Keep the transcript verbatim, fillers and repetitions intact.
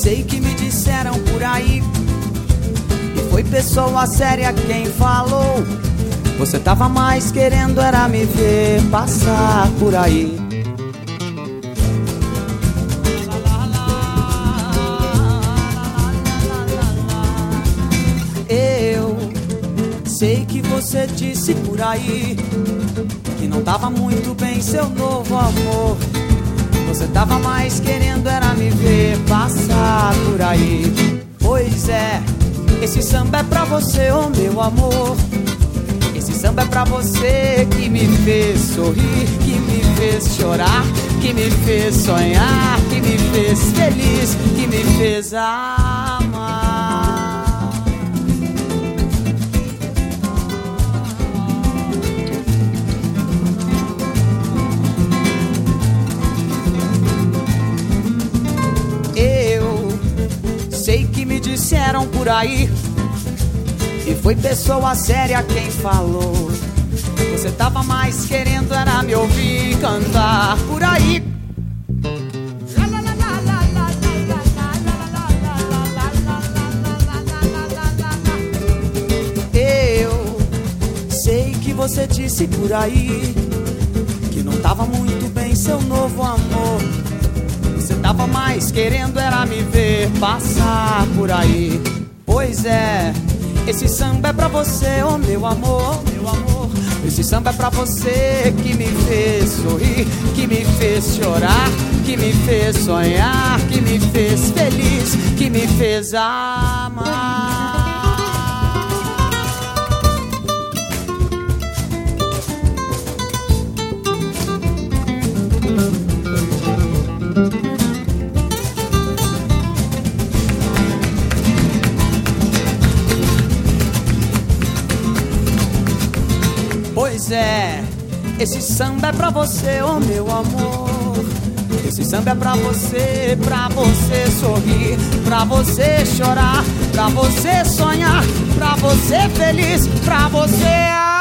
sei que me disseram por aí, e foi pessoa séria quem falou. Você tava mais querendo era me ver passar por aí. Eu sei que você disse por aí que não tava muito bem seu novo amor. Você tava mais querendo era me ver passar por aí. Pois é, esse samba é pra você, oh meu amor. Esse samba é pra você que me fez sorrir, que me fez chorar, que me fez sonhar, que me fez feliz, que me fez amar. Eu sei que me disseram por aí, e foi pessoa séria quem falou. Você tava mais querendo era me ouvir cantar por aí. Eu sei que você disse por aí que não tava muito bem seu novo amor. Você tava mais querendo era me ver passar por aí. Pois é, esse samba é pra você, oh meu amor, meu amor. Esse samba é pra você que me fez sorrir, que me fez chorar, que me fez sonhar, que me fez feliz, que me fez amar. Pois é, esse samba é pra você, oh meu amor. Esse samba é pra você, pra você sorrir, pra você chorar, pra você sonhar, pra você feliz, pra você amar.